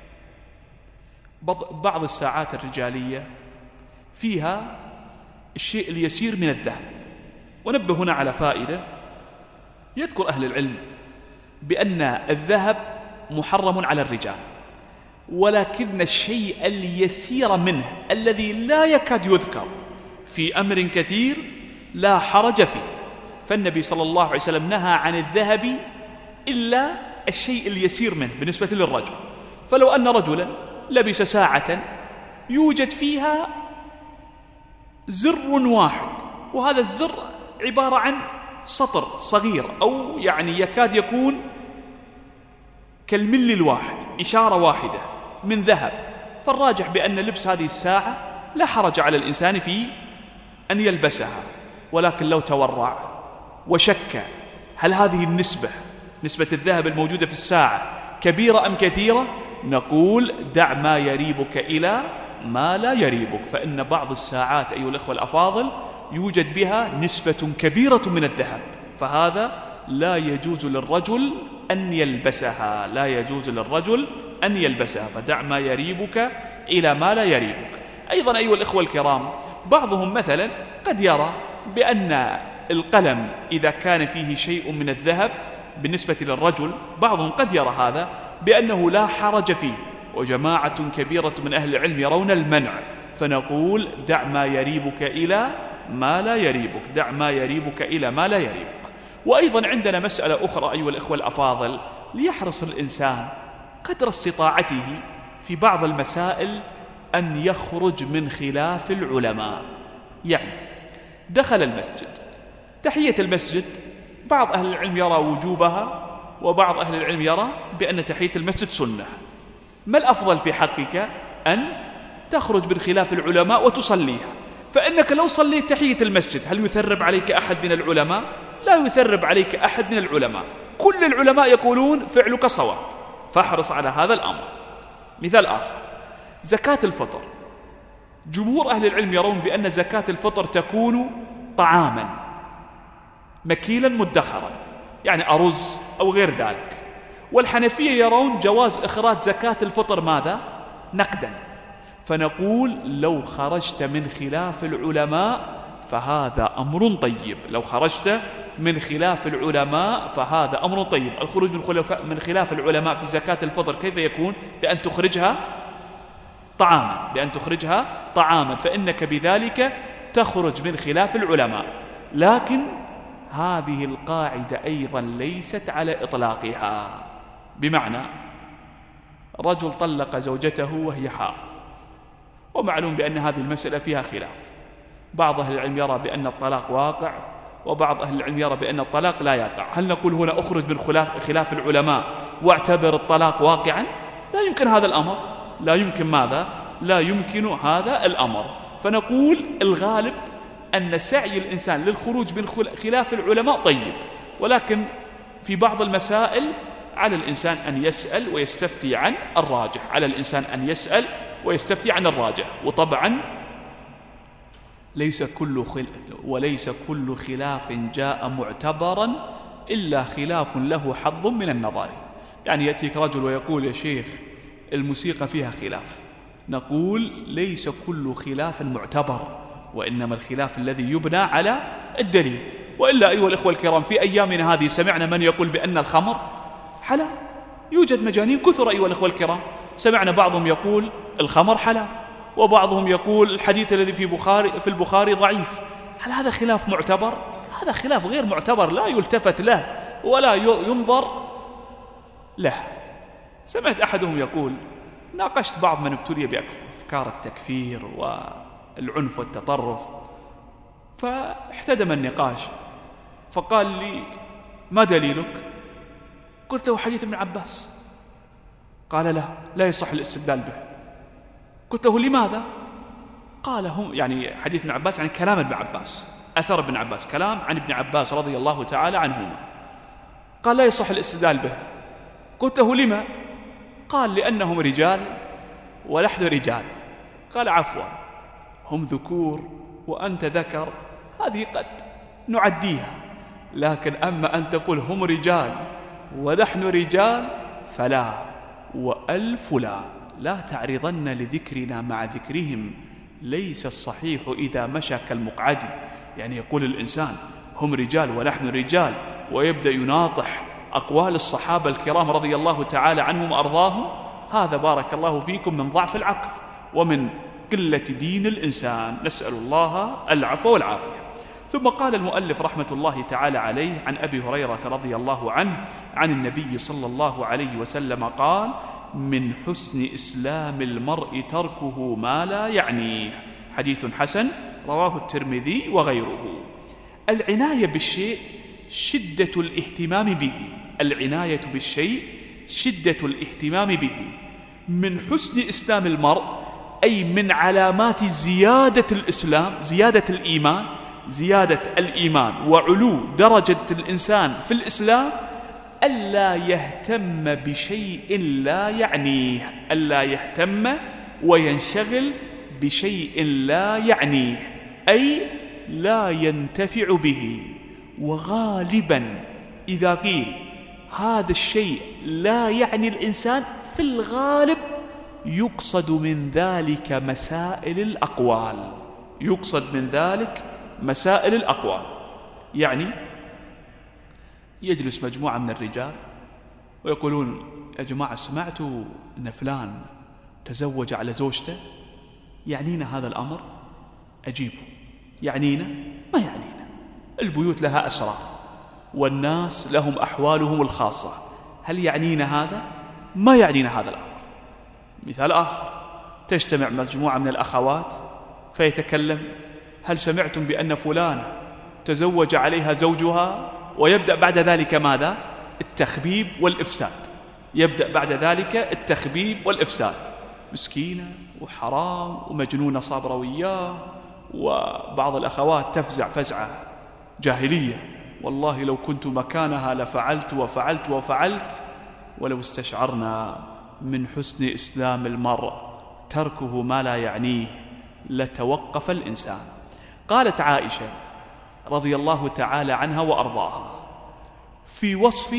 بعض الساعات الرجالية فيها الشيء اليسير من الذهب. ونبه هنا على فائدة: يذكر أهل العلم بأن الذهب محرم على الرجال، ولكن الشيء اليسير منه الذي لا يكاد يذكر في أمر كثير لا حرج فيه. فالنبي صلى الله عليه وسلم نهى عن الذهب إلا الشيء اليسير منه بالنسبة للرجل. فلو أن رجلا لبس ساعة يوجد فيها زر واحد، وهذا الزر عبارة عن سطر صغير أو يعني يكاد يكون كالملي الواحد، إشارة واحدة من ذهب، فالراجح بأن لبس هذه الساعة لا حرج على الإنسان في أن يلبسها. ولكن لو تورع وشك هل هذه نسبة الذهب الموجودة في الساعة كبيرة أم كثيرة، نقول: دع ما يريبك إلى ما لا يريبك. فإن بعض الساعات أيها الأخوة الأفاضل يوجد بها نسبة كبيرة من الذهب، فهذا لا يجوز للرجل أن يلبسها، لا يجوز للرجل أن يلبسها. فدع ما يريبك إلى ما لا يريبك. أيضا أيها الأخوة الكرام، بعضهم مثلا قد يرى بأن القلم إذا كان فيه شيء من الذهب بالنسبة للرجل، بعضهم قد يرى هذا بأنه لا حرج فيه، وجماعة كبيرة من أهل العلم يرون المنع. فنقول: دع ما يريبك إلى ما لا يريبك، دع ما يريبك إلى ما لا يريبك. وأيضا عندنا مسألة أخرى أيها الأخوة الأفاضل: ليحرص الإنسان قدر استطاعته في بعض المسائل أن يخرج من خلاف العلماء. يعني دخل المسجد، تحية المسجد بعض أهل العلم يرى وجوبها، وبعض أهل العلم يرى بأن تحية المسجد سنة. ما الأفضل في حقك؟ أن تخرج من خلاف العلماء وتصليها. فإنك لو صليت تحية المسجد هل يثرب عليك أحد من العلماء؟ لا يثرب عليك أحد من العلماء، كل العلماء يقولون فعلك صواب، فاحرص على هذا الأمر. مثال آخر: زكاة الفطر، جمهور أهل العلم يرون بأن زكاة الفطر تكون طعاما مكيلا مدخرا، يعني أرز أو غير ذلك. والحنفية يرون جواز إخراج زكاة الفطر ماذا؟ نقدا. فنقول: لو خرجت من خلاف العلماء فهذا أمر طيب، لو خرجت من خلاف العلماء فهذا أمر طيب. الخروج من خلاف العلماء في زكاة الفطر كيف يكون؟ بأن تخرجها طعاما، بأن تخرجها طعاما، فإنك بذلك تخرج من خلاف العلماء. لكن هذه القاعدة أيضا ليست على إطلاقها، بمعنى رجل طلق زوجته وهي حائض، ومعلوم بأن هذه المسألة فيها خلاف، بعض أهل العلم يرى بأن الطلاق واقع، وبعض أهل العلم يرى بأن الطلاق لا يقع. هل نقول هنا أخرج من خلاف العلماء واعتبر الطلاق واقعا؟ لا يمكن هذا الأمر، لا يمكن ماذا؟ لا يمكن هذا الأمر. فنقول الغالب أن سعي الإنسان للخروج من خلاف العلماء طيب، ولكن في بعض المسائل على الإنسان أن يسأل ويستفتي عن الراجح، على الإنسان أن يسأل ويستفتي عن الراجح. وطبعا وليس كل خلاف جاء معتبرا إلا خلاف له حظ من النظر. يعني يأتيك رجل ويقول: يا شيخ الموسيقى فيها خلاف، نقول: ليس كل خلاف معتبر، وإنما الخلاف الذي يبنى على الدليل. وإلا أيها الإخوة الكرام، في أيامنا هذه سمعنا من يقول بأن الخمر حلال، يوجد مجانين كثر أيها الإخوة الكرام. سمعنا بعضهم يقول الخمر حلال، وبعضهم يقول الحديث الذي في البخاري ضعيف. هل هذا خلاف معتبر؟ هذا خلاف غير معتبر، لا يلتفت له ولا ينظر له. سمعت أحدهم يقول ناقشت بعض من ابتلي بأفكار التكفير والعنف والتطرف، فاحتدم النقاش، فقال لي: ما دليلك؟ قلت له: حديث ابن عباس. قال: لا يصح الاستدلال به. قلت له: لماذا؟ قال: هم يعني حديث ابن عباس، يعني كلام ابن عباس، أثر ابن عباس، كلام عن ابن عباس رضي الله تعالى عنهما. قال: لا يصح الاستدلال به. قلت له: لما؟ قال: لأنهم رجال ونحن رجال. قال: عفوا، هم ذكور وأنت ذكر، هذه قد نعديها، لكن أما أن تقول هم رجال ونحن رجال فلا، وألف لا تعرضن لذكرنا مع ذكرهم، ليس الصحيح إذا مشى كالمقعد. يعني يقول الإنسان هم رجال ونحن رجال، ويبدأ يناطح أقوال الصحابة الكرام رضي الله تعالى عنهم وأرضاهم، هذا بارك الله فيكم من ضعف العقل ومن قلة دين الإنسان، نسأل الله العفو والعافية. ثم قال المؤلف رحمة الله تعالى عليه عن أبي هريرة رضي الله عنه عن النبي صلى الله عليه وسلم قال: من حسن إسلام المرء تركه ما لا يعنيه. حديث حسن رواه الترمذي وغيره. العناية بالشيء شدة الاهتمام به، العناية بالشيء شدة الاهتمام به. من حسن إسلام المرء أي من علامات زيادة الإسلام، زيادة الإيمان وعلو درجة الإنسان في الإسلام، ألا يهتم بشيء لا يعنيه، ألا يهتم وينشغل بشيء لا يعنيه، أي لا ينتفع به. وغالبا إذا قيل هذا الشيء لا يعني الإنسان، في الغالب يقصد من ذلك مسائل الأقوال، يقصد من ذلك مسائل الأقوال. يعني يجلس مجموعة من الرجال ويقولون: يا جماعة، سمعتوا أن فلان تزوج على زوجته، يعنينا هذا الأمر؟ أجيبه: يعنينا؟ ما يعنينا، البيوت لها أسرار والناس لهم أحوالهم الخاصة، هل يعنينا هذا؟ ما يعنينا هذا الأمر. مثال آخر: تجتمع مجموعة من الأخوات فيتكلم: هل سمعتم بأن فلانة تزوج عليها زوجها؟ ويبدأ بعد ذلك ماذا؟ التخبيب والإفساد، يبدأ بعد ذلك التخبيب والإفساد. مسكينة وحرام ومجنونة صابرة وياه، وبعض الأخوات تفزع فزعة جاهلية: والله لو كنت مكانها لفعلت وفعلت وفعلت. ولو استشعرنا من حسن إسلام المرء تركه ما لا يعنيه لتوقف الإنسان. قالت عائشة رضي الله تعالى عنها وأرضاها في وصف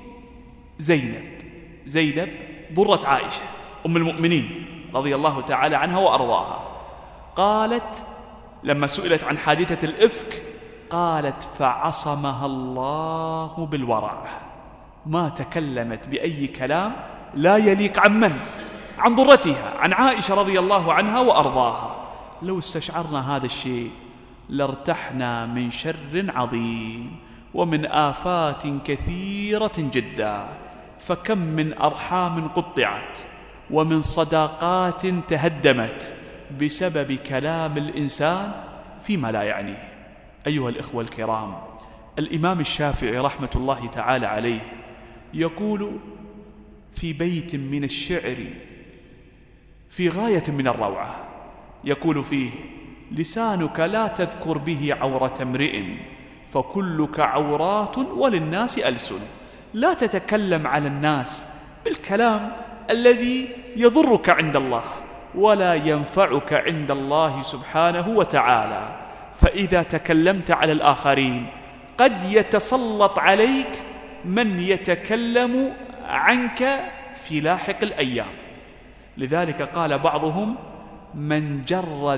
زينب ضرة عائشة أم المؤمنين رضي الله تعالى عنها وأرضاها، قالت لما سئلت عن حادثة الإفك قالت: فعصمها الله بالورع، ما تكلمت بأي كلام لا يليق عن من؟ عن ضرتها، عن عائشة رضي الله عنها وأرضاها. لو استشعرنا هذا الشيء لارتحنا من شر عظيم ومن آفات كثيرة جدا. فكم من أرحام قطعت ومن صداقات تهدمت بسبب كلام الإنسان فيما لا يعنيه. أيها الإخوة الكرام، الإمام الشافعي رحمة الله تعالى عليه يقول في بيت من الشعر في غاية من الروعة، يقول فيه: لسانك لا تذكر به عورة امرئ فكلك عورات وللناس ألسن. لا تتكلم على الناس بالكلام الذي يضرك عند الله ولا ينفعك عند الله سبحانه وتعالى، فإذا تكلمت على الآخرين قد يتسلط عليك من يتكلم عنك في لاحق الأيام. لذلك قال بعضهم: من جر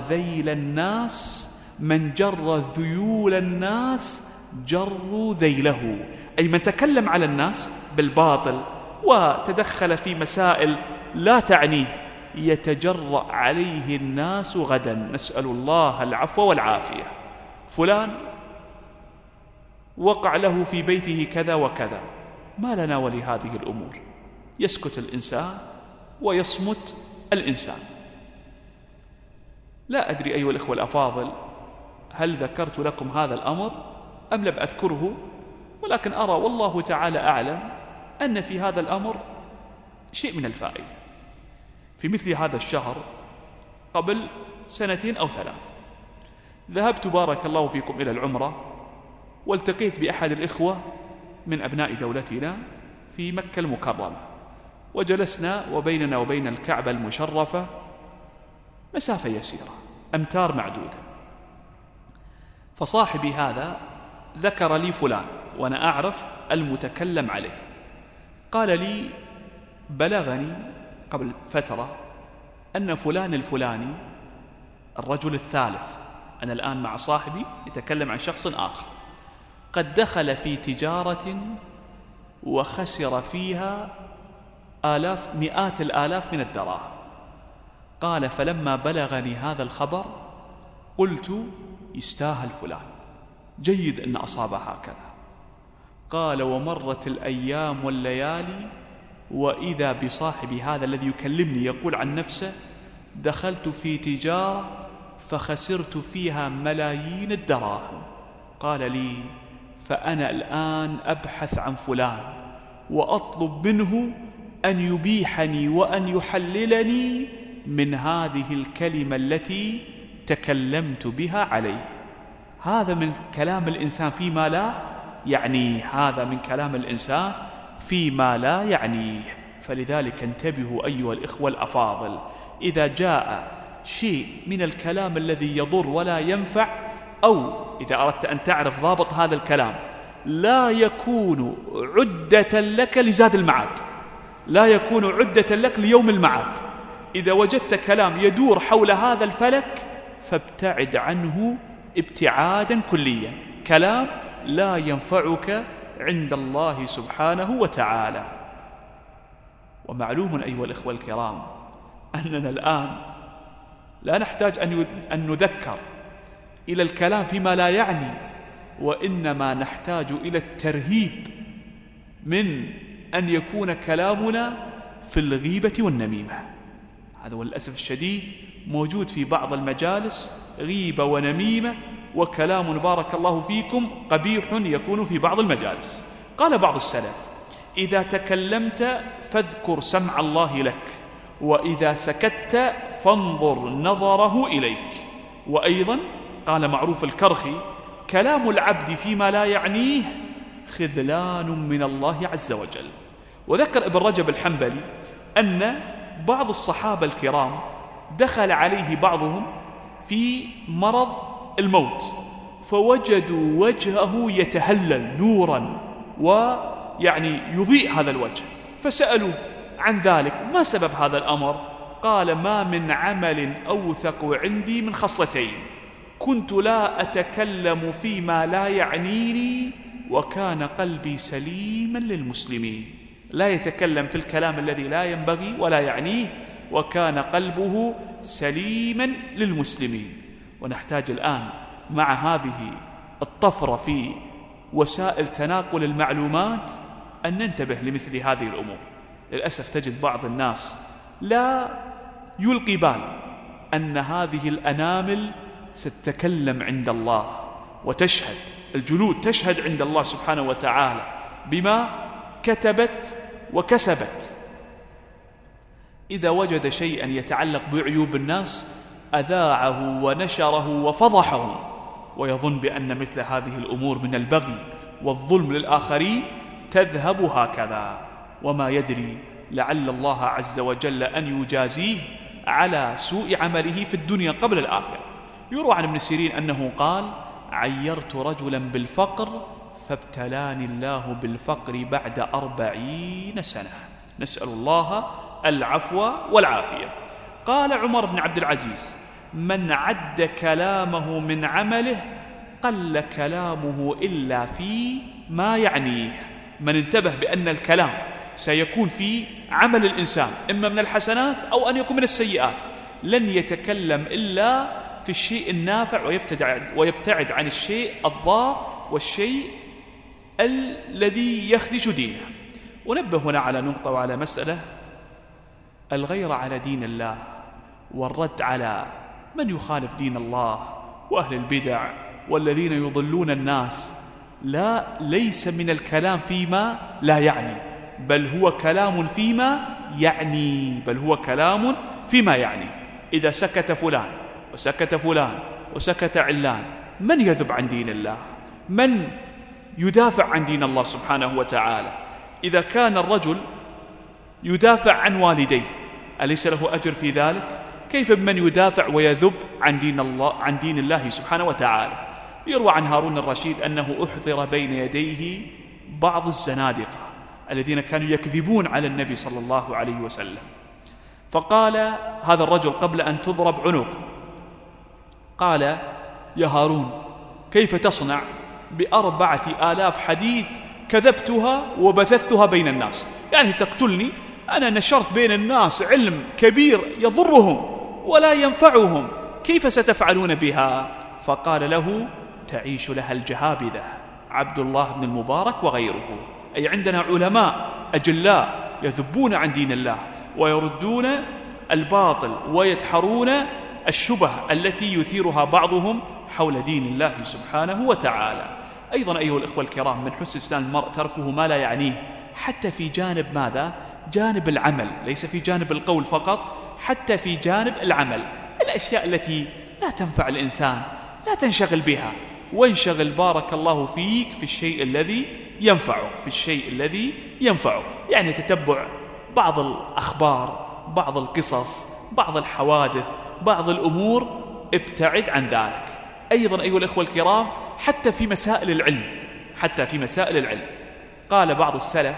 ذيول الناس جروا ذيله، أي من تكلم على الناس بالباطل وتدخل في مسائل لا تعنيه يتجرأ عليه الناس غدا، نسأل الله العفو والعافية. فلان وقع له في بيته كذا وكذا، ما لنا ولهذه الأمور؟ يسكت الإنسان ويصمت الإنسان. لا أدري أيها الإخوة الأفاضل هل ذكرت لكم هذا الأمر أم لم أذكره، ولكن أرى والله تعالى أعلم أن في هذا الأمر شيء من الفائدة. في مثل هذا الشهر قبل 2 أو 3 ذهبت بارك الله فيكم إلى العمرة، والتقيت بأحد الإخوة من أبناء دولتنا في مكة المكرمة، وجلسنا وبيننا وبين الكعبة المشرفة مسافة يسيرة، أمتار معدودة. فصاحبي هذا ذكر لي فلان وأنا أعرف المتكلم عليه، قال لي بلغني قبل فترة أن فلان الفلاني الرجل الثالث، أنا الآن مع صاحبي يتكلم عن شخص آخر، قد دخل في تجارة وخسر فيها مئات الآلاف من الدراهم. قال فلما بلغني هذا الخبر قلت يستاهل فلان، جيد أن أصاب هكذا. قال ومرت الأيام والليالي وإذا بصاحبي هذا الذي يكلمني يقول عن نفسه دخلت في تجارة فخسرت فيها ملايين الدراهم. قال لي فأنا الآن أبحث عن فلان وأطلب منه أن يبيحني وأن يحللني من هذه الكلمة التي تكلمت بها عليه. هذا من كلام الإنسان فيما لا يعنيه، هذا من كلام الإنسان فيما لا يعنيه. فلذلك انتبهوا أيها الإخوة الأفاضل، إذا جاء شيء من الكلام الذي يضر ولا ينفع، أو إذا أردت أن تعرف ضابط هذا الكلام لا يكون عدة لك لزاد المعاد، لا يكون عدة لك ليوم المعاد. إذا وجدت كلام يدور حول هذا الفلك فابتعد عنه ابتعادا كليا، كلام لا ينفعك عند الله سبحانه وتعالى. ومعلوم أيها الإخوة الكرام أننا الآن لا نحتاج أن نذكر إلى الكلام فيما لا يعني، وإنما نحتاج إلى الترهيب من أن يكون كلامنا في الغيبة والنميمة. هذا والأسف الشديد موجود في بعض المجالس، غيبة ونميمة وكلام بارك الله فيكم قبيح يكون في بعض المجالس. قال بعض السلف إذا تكلمت فاذكر سمع الله لك، وإذا سكت فانظر نظره إليك. وأيضا قال معروف الكرخي كلام العبد فيما لا يعنيه خذلان من الله عز وجل. وذكر ابن رجب الحنبلي أن بعض الصحابة الكرام دخل عليه بعضهم في مرض الموت، فوجدوا وجهه يتهلل نورا ويعني يضيء هذا الوجه، فسألوا عن ذلك ما سبب هذا الأمر؟ قال ما من عمل أوثق عندي من خصلتين، كنت لا أتكلم فيما لا يعنيني وكان قلبي سليما للمسلمين. لا يتكلم في الكلام الذي لا ينبغي ولا يعنيه، وكان قلبه سليما للمسلمين. ونحتاج الآن مع هذه الطفرة في وسائل تناقل المعلومات أن ننتبه لمثل هذه الأمور. للأسف تجد بعض الناس لا يلقي بال أن هذه الأنامل ستتكلم عند الله وتشهد، الجلود تشهد عند الله سبحانه وتعالى بما كتبت وكسبت. إذا وجد شيئا يتعلق بعيوب الناس أذاعه ونشره وفضحه، ويظن بأن مثل هذه الأمور من البغي والظلم للآخرين تذهب هكذا، وما يدري لعل الله عز وجل أن يجازيه على سوء عمله في الدنيا قبل الآخرة. يروى عن ابن سيرين أنه قال عيرت رجلا بالفقر فابتلاني الله بالفقر بعد 40 سنة، نسأل الله العفو والعافية. قال عمر بن عبد العزيز من عد كلامه من عمله قل كلامه إلا في ما يعنيه. من انتبه بأن الكلام سيكون في عمل الإنسان إما من الحسنات أو أن يكون من السيئات، لن يتكلم إلا في الشيء النافع ويبتعد عن الشيء الضار والشيء الذي يخدش دينه. ونبه هنا على نقطة وعلى مسألة الغيرة على دين الله والرد على من يخالف دين الله وأهل البدع والذين يضلون الناس ليس من الكلام فيما لا يعني، بل هو كلام فيما يعني. إذا سكت فلان وسكت فلان وسكت علان، من يذب عن دين الله؟ من يدافع عن دين الله سبحانه وتعالى؟ إذا كان الرجل يدافع عن والديه أليس له أجر في ذلك؟ كيف بمن يدافع ويذب عن دين الله سبحانه وتعالى؟ يروى عن هارون الرشيد أنه أحضر بين يديه بعض الزنادقة الذين كانوا يكذبون على النبي صلى الله عليه وسلم، فقال هذا الرجل قبل أن تضرب عنقه، قال: يا هارون، كيف تصنع ب4,000 حديث كذبتها وبثثتها بين الناس؟ يعني تقتلني، أنا نشرت بين الناس علم كبير يضرهم ولا ينفعهم، كيف ستفعلون بها؟ فقال له: تعيش لها الجهابذة، عبد الله بن المبارك وغيره. أي عندنا علماء أجلاء يذبون عن دين الله ويردون الباطل ويدحرون الشبه التي يثيرها بعضهم حول دين الله سبحانه وتعالى. أيضا أيها الإخوة الكرام، من حسن إسلام المرء تركه ما لا يعنيه، حتى في جانب ماذا؟ جانب العمل، ليس في جانب القول فقط، حتى في جانب العمل. الأشياء التي لا تنفع الإنسان لا تنشغل بها، وانشغل بارك الله فيك في الشيء الذي ينفعك، يعني تتبع بعض الأخبار، بعض القصص، بعض الحوادث، بعض الأمور، ابتعد عن ذلك. أيضا أيها الإخوة الكرام، حتى في مسائل العلم قال بعض السلف: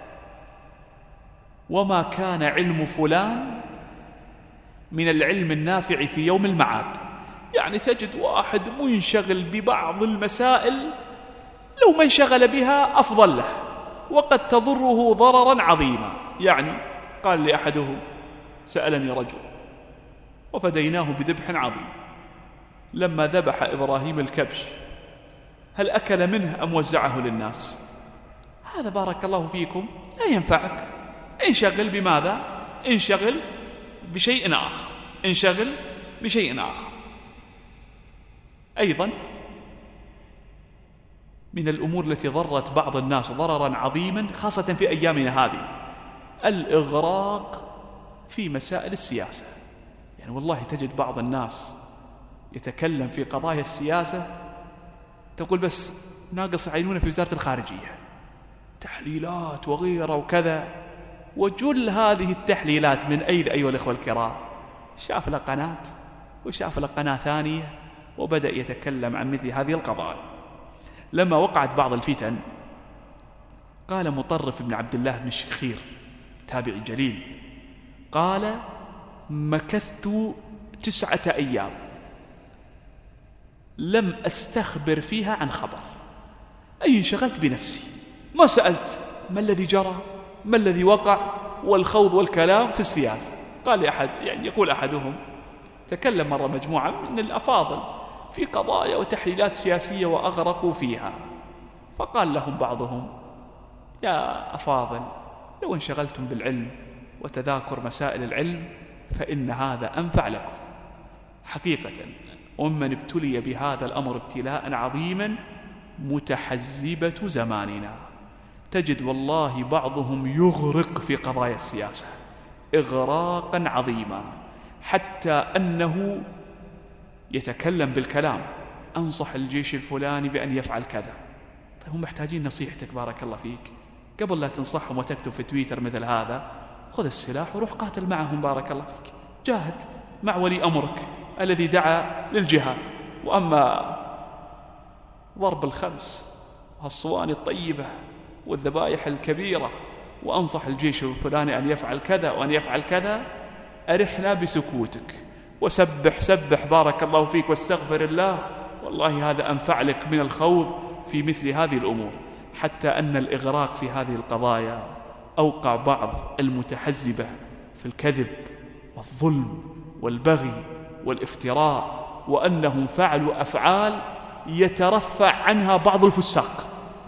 وما كان علم فلان من العلم النافع في يوم المعاد. يعني تجد واحد منشغل ببعض المسائل لو ما انشغل بها أفضل له، وقد تضره ضررا عظيما. يعني قال لأحدهم: سألني رجل وفديناه بذبح عظيم، لما ذبح إبراهيم الكبش هل أكل منه أم وزعه للناس؟ هذا بارك الله فيكم لا ينفعك. انشغل بماذا؟ انشغل بشيء آخر. أيضا من الأمور التي ضرت بعض الناس ضررا عظيما خاصة في أيامنا هذه الإغراق في مسائل السياسة. يعني والله تجد بعض الناس يتكلم في قضايا السياسة، تقول بس ناقص عينونه في وزارة الخارجية، تحليلات وغيره وكذا. وجل هذه التحليلات من أين أيها الإخوة الكرام؟ شاف له قناة وشاف له قناة ثانية وبدأ يتكلم عن مثل هذه القضايا. لما وقعت بعض الفتن قال مطرف بن عبد الله بن الشخير تابعي جليل، قال: مكثت 9 أيام لم أستخبر فيها عن خبر، أي انشغلت بنفسي، ما سألت ما الذي جرى، ما الذي وقع، والخوض والكلام في السياسة. قال أحد، يعني يقول أحدهم: تكلم مرة مجموعة من الأفاضل في قضايا وتحليلات سياسية وأغرقوا فيها، فقال لهم بعضهم: يا أفاضل، لو انشغلتم بالعلم وتذاكر مسائل العلم فإن هذا أنفع لكم. حقيقة ومن ابتلي بهذا الأمر ابتلاء عظيما متحزبة زماننا، تجد والله بعضهم يغرق في قضايا السياسة إغراقا عظيما، حتى أنه يتكلم بالكلام: أنصح الجيش الفلاني بأن يفعل كذا. طيب هم محتاجين نصيحتك بارك الله فيك، قبل لا تنصحهم وتكتب في تويتر مثل هذا، خذ السلاح وروح قاتل معهم بارك الله فيك، جاهد مع ولي أمرك الذي دعا للجهاد. وأما ضرب الخمس والصواني الطيبة والذبائح الكبيرة وأنصح الجيش الفلاني أن يفعل كذا وأن يفعل كذا، أرحنا بسكوتك وسبح بارك الله فيك واستغفر الله، والله هذا أنفع لك من الخوض في مثل هذه الأمور. حتى أن الإغراق في هذه القضايا أوقع بعض المتحزبة في الكذب والظلم والبغي والافتراء، وأنهم فعلوا أفعال يترفع عنها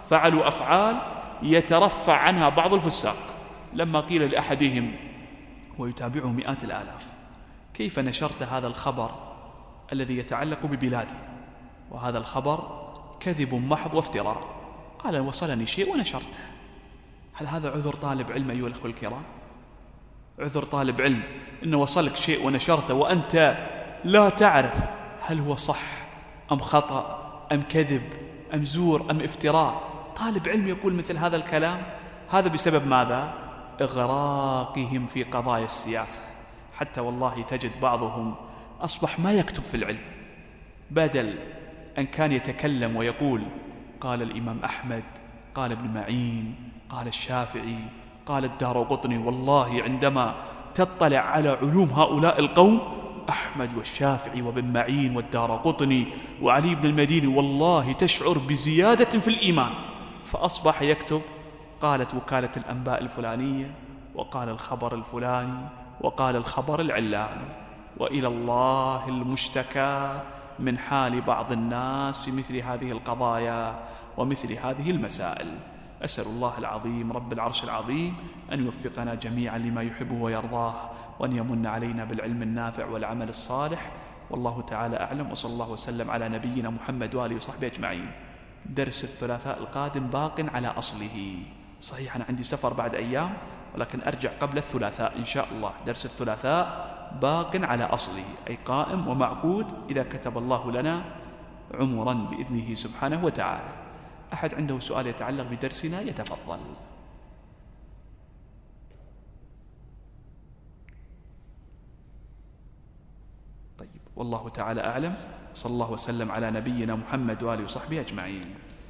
بعض الفساق. لما قيل لأحدهم: ويتابعه مئات الآلاف. كيف نشرت هذا الخبر الذي يتعلق ببلادنا وهذا الخبر كذب محض وافتراء؟ قال وصلني شيء ونشرته. هل هذا عذر طالب علم أيها الأخوة الكرام؟ عذر طالب علم إنه وصلك شيء ونشرته وأنت لا تعرف هل هو صح أم خطأ أم كذب أم زور أم افتراء؟ طالب علم يقول مثل هذا الكلام؟ هذا بسبب ماذا؟ إغراقهم في قضايا السياسة. حتى والله تجد بعضهم أصبح ما يكتب في العلم، بدل أن كان يتكلم ويقول قال الإمام أحمد، قال ابن معين، قال الشافعي، قال الدارقطني. والله عندما تطلع على علوم هؤلاء القوم، أحمد والشافعي وابن معين والدارقطني وعلي بن المديني، والله تشعر بزيادة في الإيمان. فأصبح يكتب قالت وكالة الأنباء الفلانية، وقال الخبر الفلاني، وقال الخبر العلاني. وإلى الله المشتكى من حال بعض الناس في مثل هذه القضايا ومثل هذه المسائل. أسأل الله العظيم رب العرش العظيم أن يوفقنا جميعا لما يحبه ويرضاه، وأن يمن علينا بالعلم النافع والعمل الصالح. والله تعالى أعلم، وصلى الله وسلم على نبينا محمد وآله وصحبه أجمعين. درس الثلاثاء القادم باق على أصله. صحيح أنا عندي سفر بعد أيام، ولكن أرجع قبل الثلاثاء إن شاء الله. درس الثلاثاء باق على أصله، أي قائم ومعقود إذا كتب الله لنا عمرا بإذنه سبحانه وتعالى. أحد عنده سؤال يتعلق بدرسنا يتفضل. طيب، والله تعالى أعلم. صلى الله وسلم على نبينا محمد وآله وصحبه أجمعين.